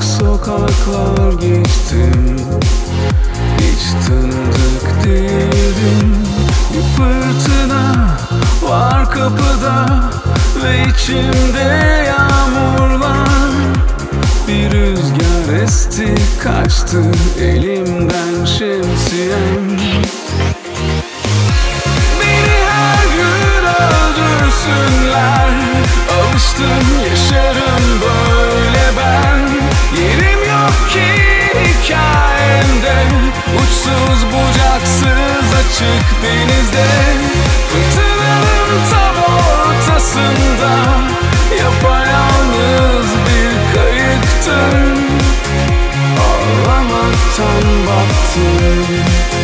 sokaklar geçtim, hiç tanıdık değildim. Bir fırtına var kapıda ve içimde yağmurlar. Bir rüzgar esti kaçtı elimden şemsiyem. Beni her gün öldürsünler, alıştım yaşarım böyle ben. Yerim yok ki hikayemde, uçsuz bucaksız açık denizde. Fırtınanın tam ortasında yapayalnız bir kayıktım. Ağlamaktan battım.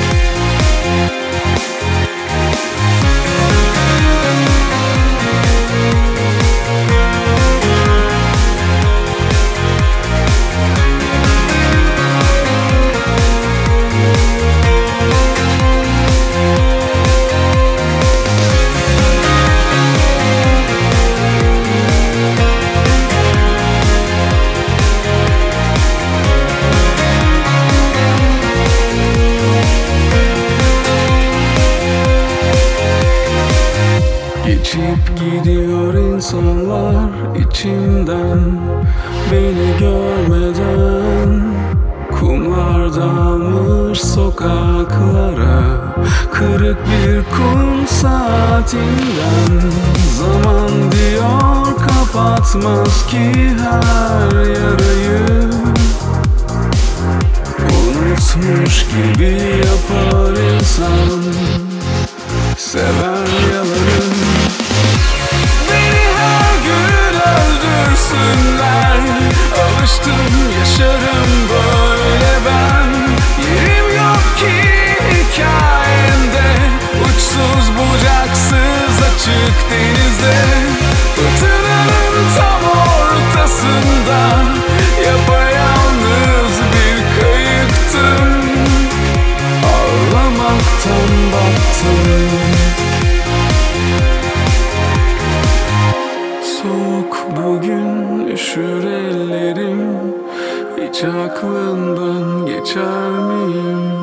Geçip gidiyor insanlar içimden, beni görmeden. Kumlar dalmış sokaklara, kırık bir kum saatinden. Zaman diyor kapatmaz ki her yarayı, unutmuş gibi yapar insan sever yalanı. Beni her gün öldürsünler, alıştım yaşarım böyle ben. Yerim yok ki hikayemde, uçsuz bucaksız açık denizde. Fırtınanın tam ortasında yapayalnız bir kayıktım. Ağlamaktan battım. Soğuk bugün, üşür ellerim, hiç aklından geçer miyim?